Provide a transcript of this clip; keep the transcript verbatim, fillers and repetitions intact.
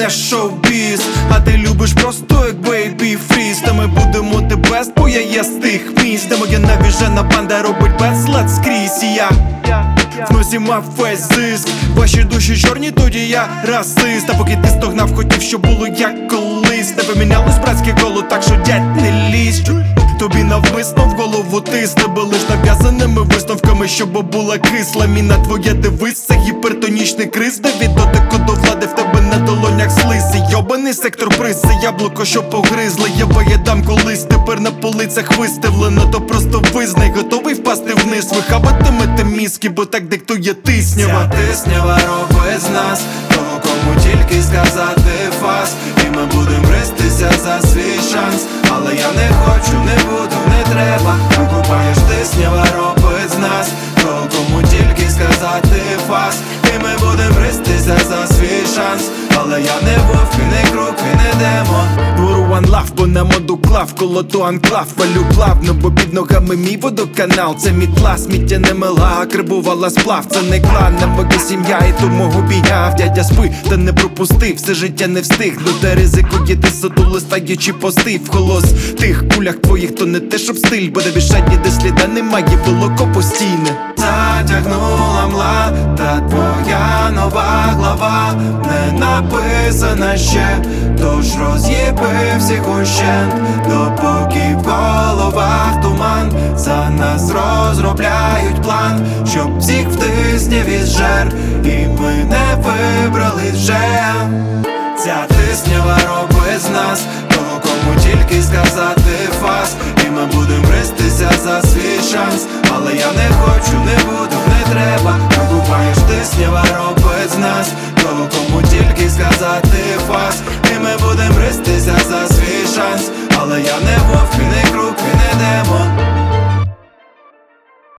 я шоу-біз. А ти любиш просто як бейбі фріз. Та ми будемо the best, бо я є з тих місць, де моя навіжена банда робить безлад скрізь. І я в носі мав весь зиск. Ваші душі чорні, тоді я расист. А поки ти стогнав, хотів, щоб було як колись. Не помінялось братське коло, так що дядь не лізь. Тобі навмисно в голову тисне, бо лиш нав'язаними висновками, щоб була кисла міна. Твоє дивись, це гіпертонічний криз, де від дотику до влади в тебе на долонях слизи. Йобаний сектор приз, це яблуко, що погризли. Я виїдам колись, тепер на полицях виставлено. То просто визнай, готовий впасти вниз. Вихабатимете мізки, бо так диктує тиснява. Ця тиснява робить з нас того, кому тільки сказати фас. І ми будем гристися за свій шанс. Але я не хочу, не буду, не треба. Викупаєш, тиснява робить з нас того, кому тільки сказати фас. І ми будем гристися за свій шанс. Але я не вовк, і не круг, і не демон. Двору one love, бо на моду клав, коло то анклав. Валю плавно, бо під ногами мій водоканал. Це мітла, сміття не мила, а крибувала сплав. Це не клан, на моя сім'я, і тому обійняв. Дядя спи, та не пропустив, все життя не встиг. До те ризикує ти соту, стаючи пости. В холос тих кулях твоїх, то не те, щоб стиль. Бо де бішать, ніде сліда немає, волоко постійне. Затягнула мла, та твоя нова глава не написана ще. Тож роз'єби всіх ущент, допоки в головах туман. За нас розробляють план, щоб всіх в тисні віджер. І ми не вибрали вже. Ця тиснява робить з нас того, кому тільки сказати фас. І ми будем гристися за свій шанс. Але я не хочу, не буду, не треба. Викупаєш, тиснява робить з нас того, кому тільки сказати фас. І ми будем гристися за свій шанс. Але я не вовк, і не круг, і не демон.